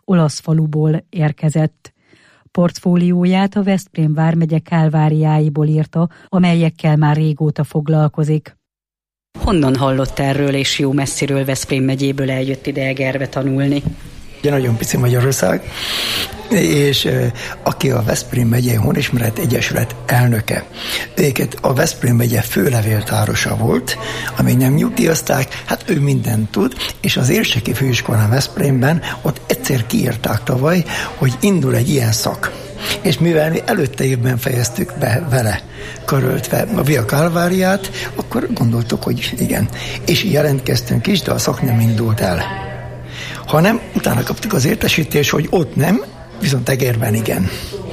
olasz faluból érkezett. Portfólióját a Veszprém vármegye kálváriáiból írta, amelyekkel már régóta foglalkozik. Honnan hallott erről, és jó messziről Veszprém megyéből eljött ide Egerbe tanulni? Ugye nagyon pici Magyarország, és aki a Veszprém megyei Honismeret Egyesület elnöke. Őket a Veszprém megye főlevéltárosa volt, amíg nem nyugdíjazták, hát ő mindent tud, és az Érseki Főiskolán Veszprémben ott egyszer kiírták tavaly, hogy indul egy ilyen szak. És mivel mi előtte évben fejeztük be vele karöltve a Via Calvariát, akkor gondoltuk, hogy igen. És jelentkeztünk is, de a szak nem indult el. Hanem utána kaptuk az értesítést, hogy ott nem, viszont Egerben igen.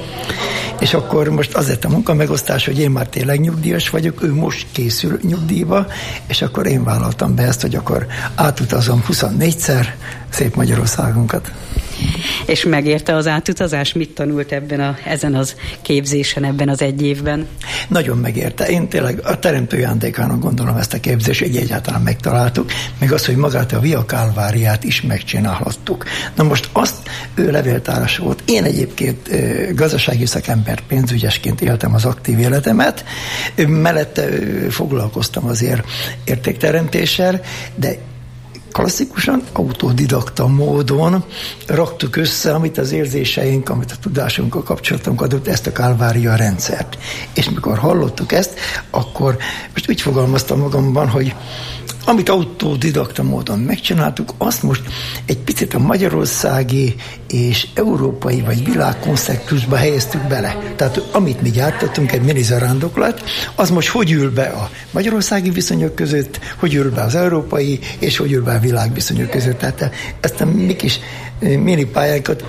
És akkor most az lett a munkamegosztás, hogy én már tényleg nyugdíjas vagyok, ő most készül nyugdíjba, és akkor én vállaltam be ezt, hogy akkor átutazom 24-szer szép Magyarországunkat. És megérte az átutazás? Mit tanult ezen az képzésen, ebben az egy évben? Nagyon megérte. Én tényleg a teremtő ajándékának gondolom ezt a képzést, hogy egyáltalán megtaláltuk, meg az, hogy magát a Via Calvariát is megcsinálhattuk. Na most azt ő levéltáros volt. Én egyébként gazdasági szakember, pénzügyesként éltem az aktív életemet, mellette foglalkoztam azért értékteremtéssel, de klasszikusan, autodidakta módon raktuk össze, amit az érzéseink, amit a tudásunk, a kapcsolatunk adott, ezt a Calvaria rendszert. És mikor hallottuk ezt, akkor most úgy fogalmaztam magamban, hogy amit autodidakta módon megcsináltuk, azt most egy picit a magyarországi és európai vagy világkonszektusba helyeztük bele. Tehát amit mi gyártottunk, egy mini zarándoklat, az most hogy ül be a magyarországi viszonyok között, hogy ül be az európai, és hogy ül be a világviszonyok között. Tehát ezt a mi kis mini pályánkat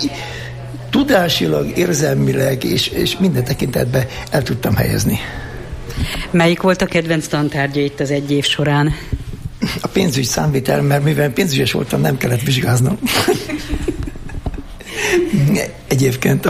tudásilag, érzelmileg és minden tekintetben el tudtam helyezni. Melyik volt a kedvenc tantárgya itt az egy év során? A pénzügy számvitel, mert mivel pénzügyes voltam, nem kellett vizsgáznom. Egyébként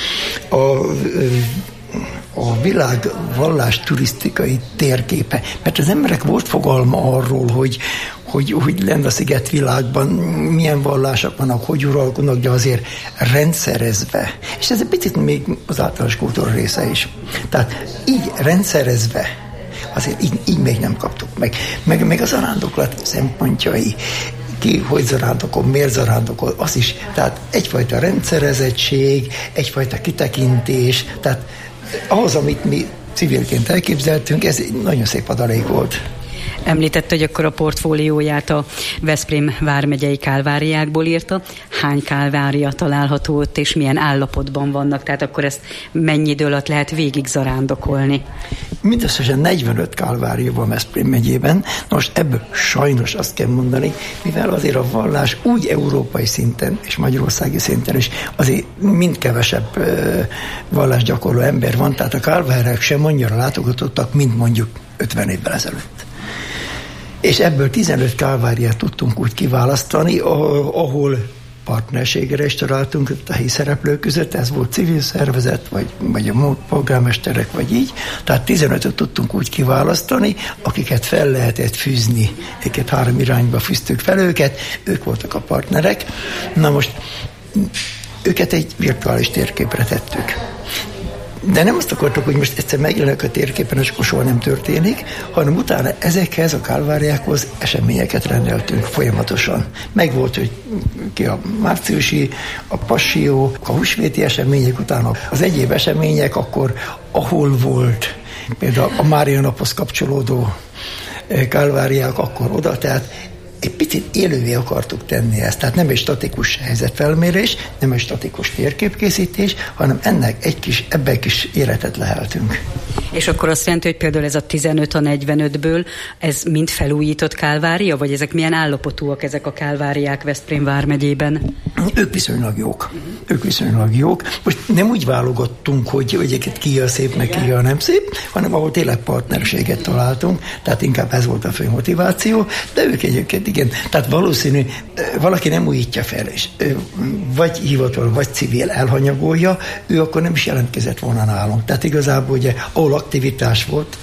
a világ vallás turisztikai térképe, mert az emberek volt fogalma arról, hogy lenne a szigetvilágban milyen vallások vannak, hogy uralkodnak, de azért rendszerezve. És ez egy picit még az általános kultúra része is. Tehát így rendszerezve, azért így még nem kaptuk meg. Meg a zarándoklat szempontjai, ki hogy zarándokol, miért zarándokol, az is. Tehát egyfajta rendszerezettség, egyfajta kitekintés, tehát ahhoz, amit mi civilként elképzeltünk, ez egy nagyon szép adalék volt. Említette, hogy akkor a portfólióját a Veszprém vármegyei kálváriákból írta. Hány kálvária található ott, és milyen állapotban vannak? Tehát akkor ezt mennyi idő alatt lehet végig zarándokolni? Mindösszesen 45 kálvária van Veszprém megyében. Most ebből sajnos azt kell mondani, mivel azért a vallás úgy európai szinten és magyarországi szinten is azért mind kevesebb vallásgyakorló ember van, tehát a kálváriák sem annyira látogatottak, mint mondjuk 50 évvel ezelőtt. És ebből 15 kálváriát tudtunk úgy kiválasztani, ahol partnerségre is találtunk a helyi szereplők között, ez volt civil szervezet, vagy a polgármesterek, vagy így. Tehát 15-öt tudtunk úgy kiválasztani, akiket fel lehetett fűzni, őket 3 irányba fűztük fel ők voltak a partnerek. Na most őket egy virtuális térképre tettük. De nem azt akartuk, hogy most egyszer megjelenek a térképen, és akkor soha nem történik, hanem utána ezekhez a kálváriákhoz eseményeket rendeltünk folyamatosan. Megvolt, hogy ki a márciusi, a passió, a húsvéti események, utána az egyéb események, akkor ahol volt például a Mária naphoz kapcsolódó kálváriák, akkor oda, tehát egy picit élővé akartuk tenni ezt. Tehát nem egy statikus helyzetfelmérés, nem egy statikus térképkészítés, hanem ebben kis életet leheltünk. És akkor azt jelenti, hogy például ez a 15 a 45-ből, ez mind felújított kálvária, vagy ezek milyen állapotúak ezek a kálváriák Veszprém vármegyében? Ők viszonylag jók. Most nem úgy válogattunk, hogy ki a szép, meg ki a nem szép, hanem ahol tényleg partnerséget találtunk, tehát inkább ez volt a fő motiváció, de ők egyébként igen. Tehát valószínű, valaki nem újítja fel, és vagy hivatal, vagy civil elhanyagolja, ő akkor nem is jelentkezett volna nálunk. Tehát igazából ugye, ahol aktivitás volt,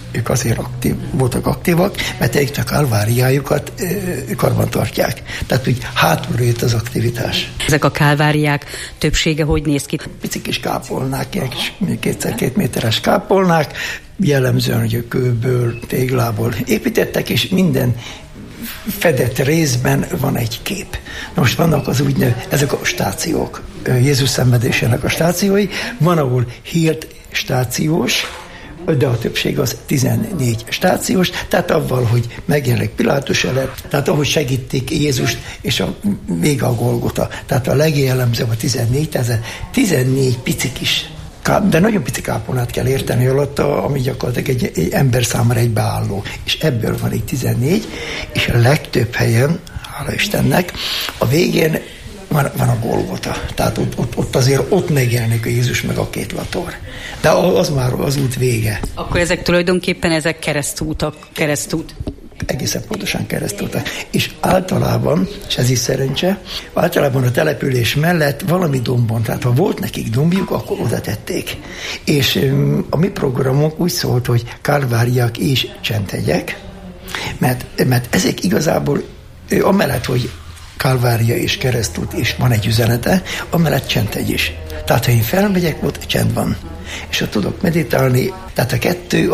ők azért voltak aktívak, mert ők a kálváriájukat karban tartják. Tehát úgy hátulra jött az aktivitás. Ezek a kálváriák többsége hogy néz ki? Pici kis kápolnák, ilyen kis 2x2 méteres kápolnák, jellemzően, hogy a kőből, téglából építettek, és minden fedett részben van egy kép. Most vannak az ezek a stációk, Jézus szenvedésének a stációi, van, ahol hírt stációs, de a többség az 14 stációs, tehát avval, hogy megjelenik Pilátus előtt, tehát ahogy segítik Jézust, és a vége a Golgota. Tehát a legjellemzőbb a 14, tehát 14 pici kis, de nagyon pici kápolnát kell érteni alatta, ami gyakorlatilag egy ember számára egy beálló. És ebből van egy 14, és a legtöbb helyen, hála Istennek, a végén van a Golgota. Tehát ott azért ott megjelenik a Jézus meg a két lator. De az már az út vége. Akkor ezek tulajdonképpen ezek keresztút. Egészen pontosan keresztútak. És általában, és ez is szerencse, általában a település mellett valami dombon, tehát ha volt nekik dombjuk, akkor oda tették. És a mi programunk úgy szólt, hogy kálváriák és csendhegyek, mert ezek igazából amellett, hogy Kálvária és keresztút is van egy üzenete, amellett csendhegy is. Tehát ha én felmegyek, ott csend van. És ott tudok meditálni, tehát a kettő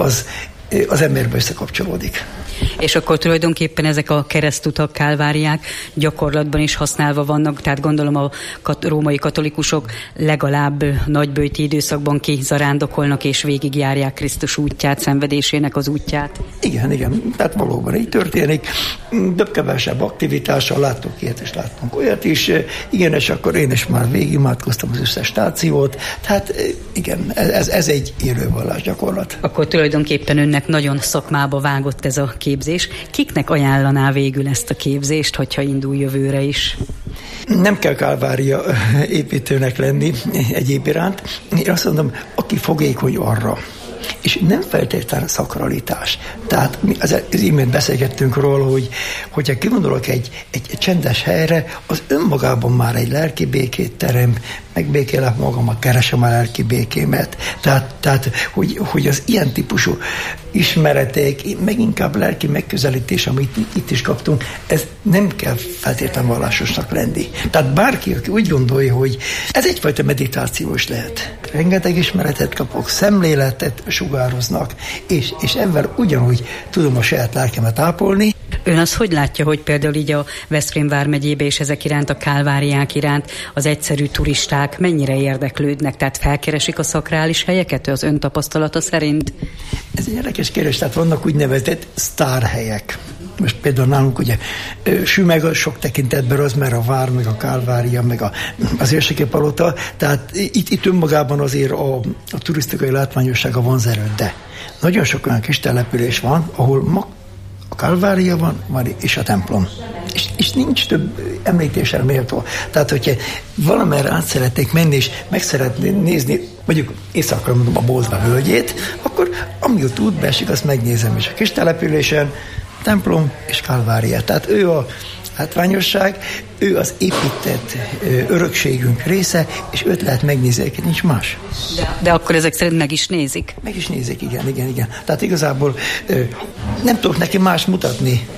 az emberbe összekapcsolódik. És akkor tulajdonképpen ezek a keresztutak, kálváriák gyakorlatban is használva vannak, tehát gondolom a római katolikusok legalább nagyböjti időszakban kizarándokolnak és végigjárják Krisztus útját, szenvedésének az útját. Igen, tehát valóban így történik. Több-kevesebb aktivitással láttunk ilyet és láttunk olyat is. Igen, és akkor én is már végigimádkoztam az összes stációt. Tehát igen, ez egy élő vallásgyakorlat. Akkor tulajdonképpen önnek nagyon szakmába vágott ez a képzés. Kiknek ajánlaná végül ezt a képzést, hogyha indul jövőre is? Nem kell kálvária építőnek lenni egyéb iránt. Én azt mondom, aki fogékony arra, és nem feltétlenül szakralitás. Tehát az imént beszélgettünk róla, hogyha kigondolok egy csendes helyre, az önmagában már egy lelki békét terem, megbékélek magamat, keresem a lelki békémet. Tehát hogy az ilyen típusú ismeretek, meg inkább lelki megközelítés, amit itt is kaptunk, ez nem kell feltétlenül vallásosnak lenni. Tehát bárki, aki úgy gondolja, hogy ez egyfajta meditáció is lehet. Rengeteg ismeretet kapok, szemléletet sugároznak, és ebben ugyanúgy tudom a saját lelkemet ápolni. Ön az hogy látja, hogy például így a Veszprém vármegyébe és ezek iránt, a kálváriák iránt az egyszerű turisták mennyire érdeklődnek? Tehát felkeresik a szakrális helyeket az ön tapasztalata szerint? Ez egy érdekes kérdés, tehát vannak úgynevezett sztárhelyek. Most például nálunk ugye Sümeg sok tekintetben az, mert a vár, meg a kálvária, meg az Érseki palota, tehát itt önmagában azért a turisztikai látványossága van zerő, de nagyon sok olyan kis település van, ahol a kálvária van és a templom. És nincs több említésre méltó. Tehát, hogyha valamerre át szeretnék menni, és meg szeretném nézni, mondjuk északra mondom a Boldva völgyét, akkor ami ott útba esik, azt megnézem. És a kis településen templom és kálvária. Tehát ő a látványosság, ő az épített örökségünk része, és őt lehet megnézni, nincs más. De akkor ezek szerint meg is nézik? Meg is nézik, igen. Tehát igazából nem tudok neki más mutatni,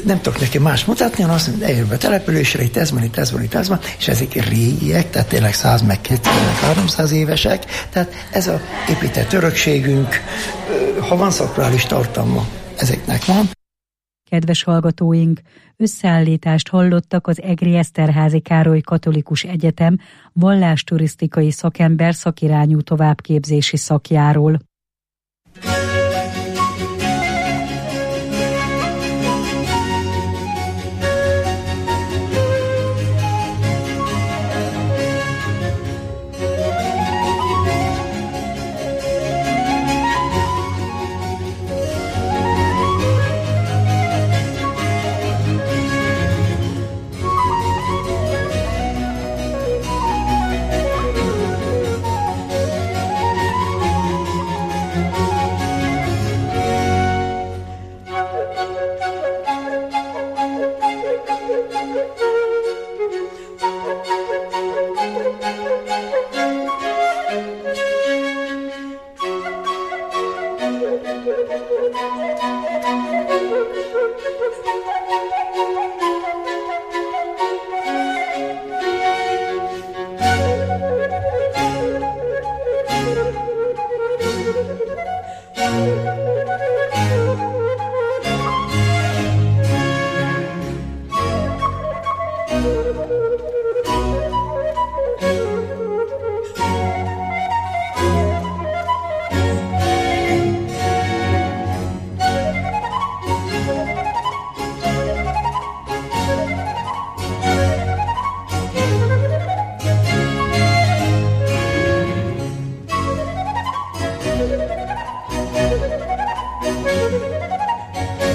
hanem azt mondja, eljön be a településre, itt ez van, és ezek régiek, tehát tényleg 100 meg 200 meg 300 évesek, tehát ez az épített örökségünk, ha van szakrális tartalma, ezeknek van. Kedves hallgatóink, összeállítást hallottak az Egri Eszterházy Károly Katolikus Egyetem vallásturisztikai szakember szakirányú továbbképzési szakjáról.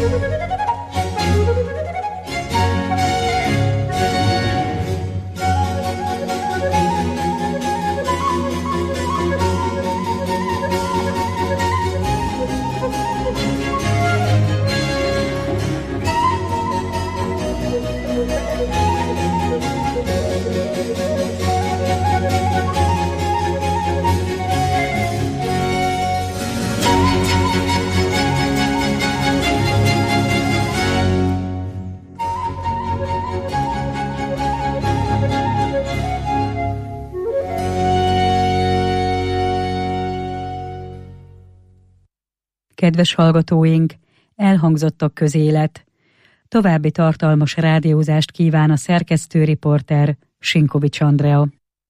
Kedves hallgatóink, elhangzott a közélet. További tartalmas rádiózást kíván a szerkesztő riporter Sinkovics Andrea.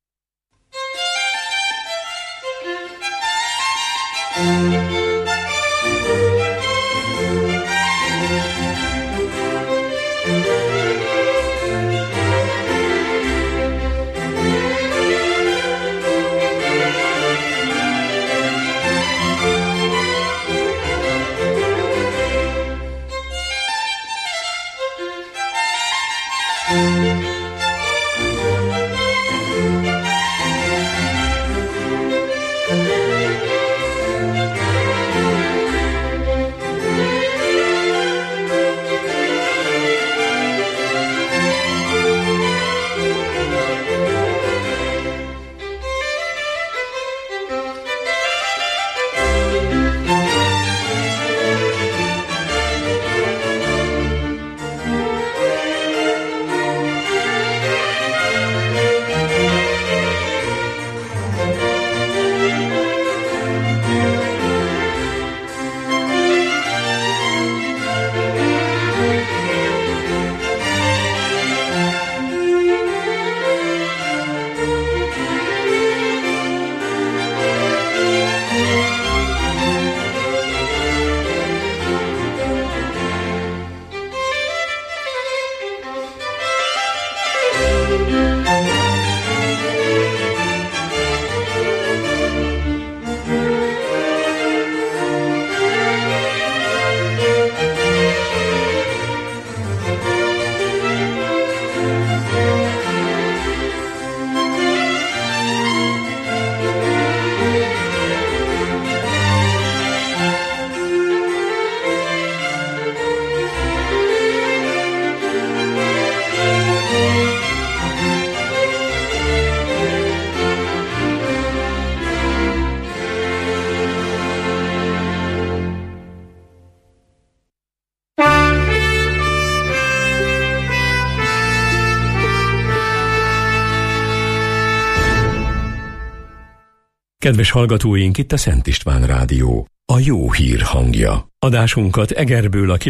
Kedves hallgatóink, itt a Szent István Rádió, a jó hír hangja. Adásunkat Egerből a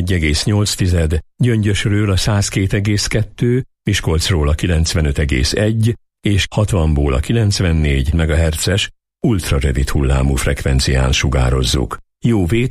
91,8, Gyöngyösről a 102,2, Miskolcról a 95,1 és 60-ból a 94 MHz-es ultrarövid hullámú frekvencián sugározzuk. Jó